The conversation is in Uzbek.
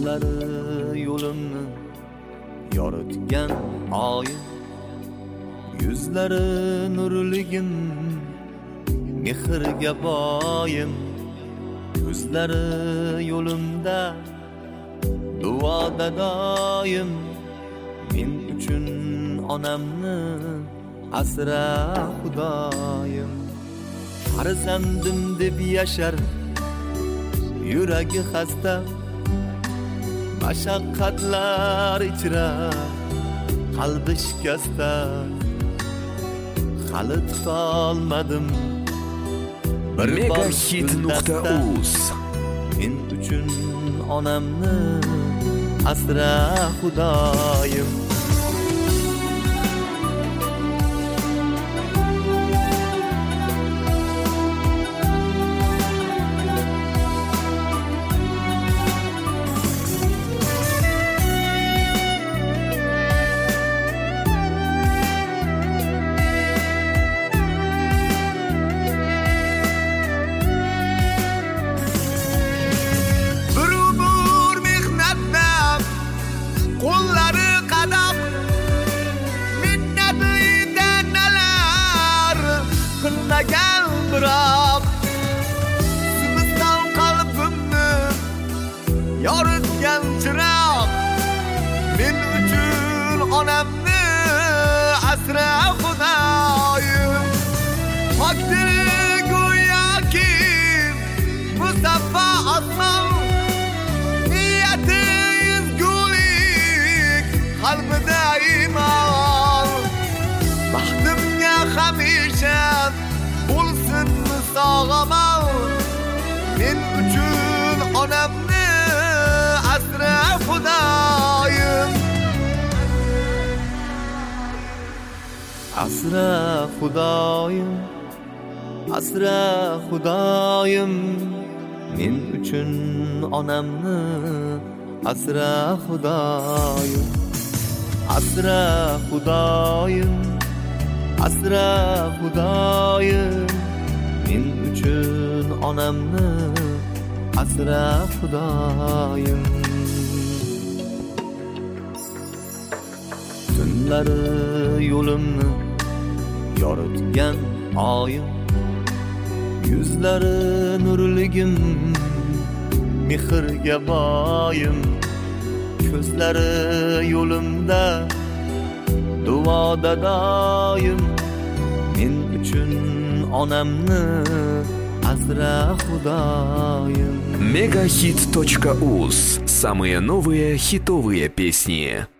ko'zlari yo'limni yoritgan oyim, yuzlari nurligim, mehrga boyim, ko'zlari yo'limda duoda doim, men uchun onamni asra xudoyim. Farzandim deb yashar yuragi xasta, mashaqqatlar ichra qalbi shikasta. Hali tutolmadim bir Megahit.uz. Men uchun onamni asra xudoyim. Qo'llari qadam minnatida nalar qilmagan biroq simiston qalbimni yoritgan chiroq. Men uchun onamni asra xudoyim. Pokdil go'yoki musaffo osmon, niyati qalbida iymon. Baxtimga hamisha bo'lsin sog'omon. Men uchun onamni asra xudoyim. Asra xudoyim, asra xudoyim, men uchun onamni asra xudoyim. Asra xudoyim, asra xudoyim, men uchun onamni asra xudoyim. Tunlari yo'limni yoritgan oyim, yuzlari nurligim, mehrga boyim, ko'zlari yo'limda duoda doim, men uchun onamni asra xudoyim. Megahit.uz. Самые новые хитовые песни.